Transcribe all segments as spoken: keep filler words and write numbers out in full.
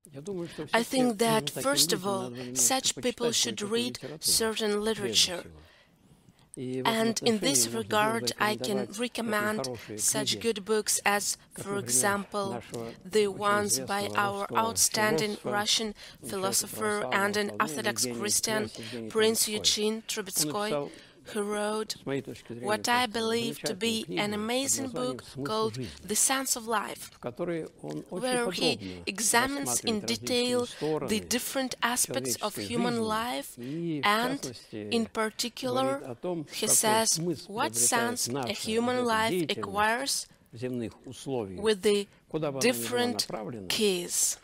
I think that, first of all, such people should read certain literature. And in this regard, I can recommend such good books as, for example, the ones by our outstanding Russian philosopher and an Orthodox Christian, Prince Eugene Trubetskoy, who wrote what I believe to be an amazing book called The Sense of Life, where he examines in detail the different aspects of human life, and in particular he says what sense a human life acquires with the different keys.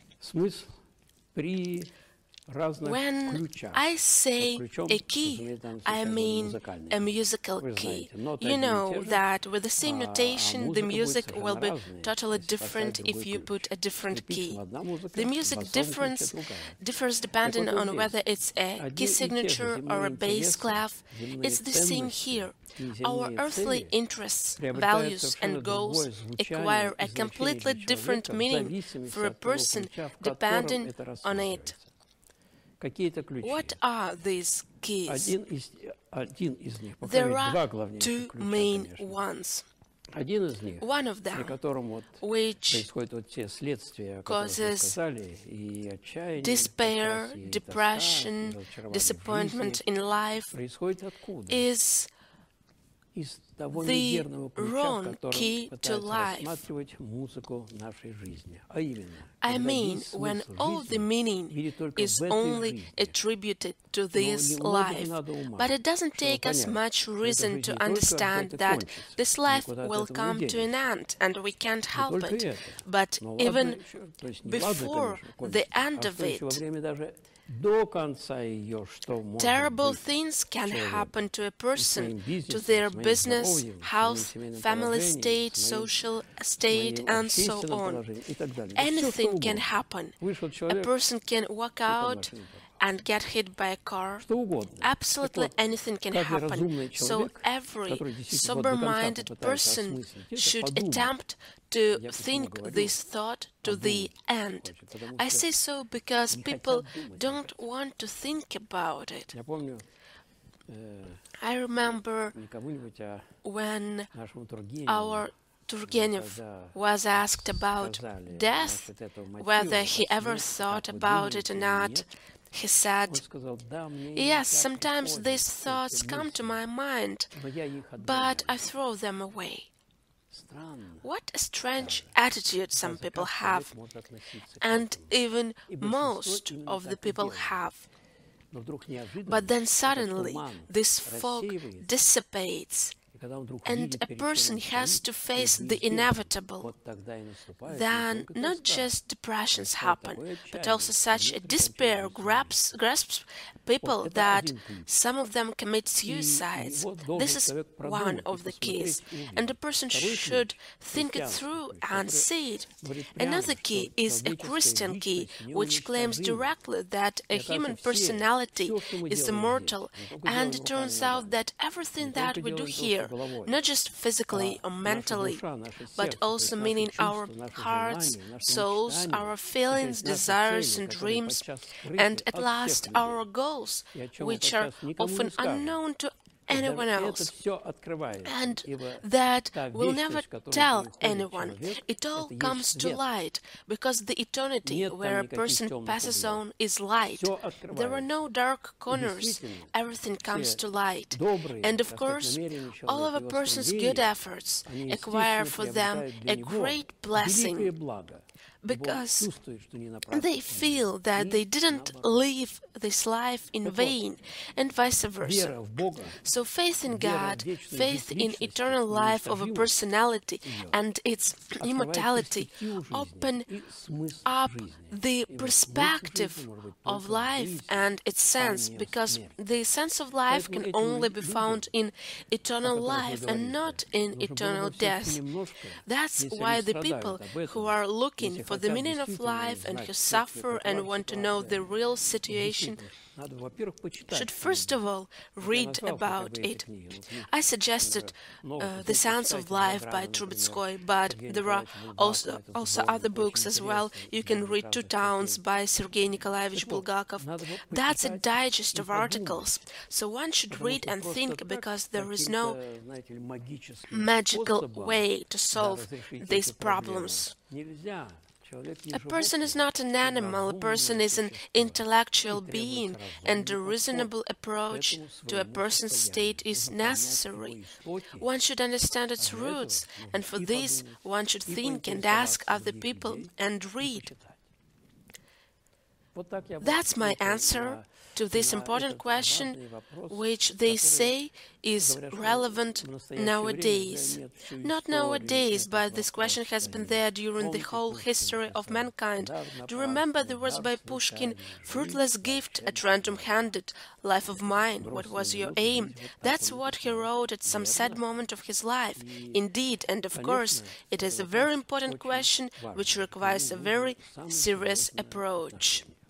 When I say a key, I mean a musical key. You know that with the same notation, the music will be totally different if you put a different key. The music difference differs depending on whether it's a key signature or a bass clef. It's the same here. Our earthly interests, values, and goals acquire a completely different meaning for a person depending on it. What are these keys? There are two main ones. One of them, which causes despair, depression, disappointment in life, is the wrong key to life. I mean, when all the meaning is only attributed to this life, but it doesn't take us much reason to understand that this life will come to an end and we can't help it. But even before the end of it, terrible things can happen to a person, to their business, health, family state, social state, and so on. Anything can happen. A person can walk out and get hit by a car. Absolutely anything can happen. So every sober-minded person should attempt to think this thought to the end. I say so because people don't want to think about it. I remember when our Turgenev was asked about death, whether he ever thought about it or not. He said, yes, sometimes these thoughts come to my mind, but I throw them away. What a strange attitude some people have, and even most of the people have. But then suddenly this fog dissipates, and a person has to face the inevitable. Then not just depressions happen, but also such a despair grasps, grasps people that some of them commit suicides. This is one of the keys, and a person should think it through and see it. Another key is a Christian key, which claims directly that a human personality is immortal, and it turns out that everything that we do here, not just physically or mentally, but also meaning our hearts, souls, our feelings, desires and dreams, and at last our goals, which are often unknown to anyone else, and that will never tell anyone. It all comes to light, because the eternity where a person passes on is light. There are no dark corners. Everything comes to light. And of course, all of a person's good efforts acquire for them a great blessing, because they feel that they didn't live this life in vain, and vice versa. So faith in God, faith in eternal life of a personality and its immortality open up the perspective of life and its sense, because the sense of life can only be found in eternal life and not in eternal death. That's why the people who are looking for the meaning of life and who suffer and want to know the real situation should first of all read about it. I suggested uh, The Science of Life by Trubetskoy, but there are also, also other books as well. You can read Two Towns by Sergei Nikolaevich Bulgakov. That's a digest of articles, so one should read and think, because there is no magical way to solve these problems. A person is not an animal, a person is an intellectual being, and a reasonable approach to a person's state is necessary. One should understand its roots, and for this one should think and ask other people and read. That's my answer to this important question, which they say is relevant nowadays. Not nowadays, but this question has been there during the whole history of mankind. Do you remember the words by Pushkin, "Fruitless gift at random handed, life of mine, what was your aim?" That's what he wrote at some sad moment of his life. Indeed, and of course, it is a very important question which requires a very serious approach.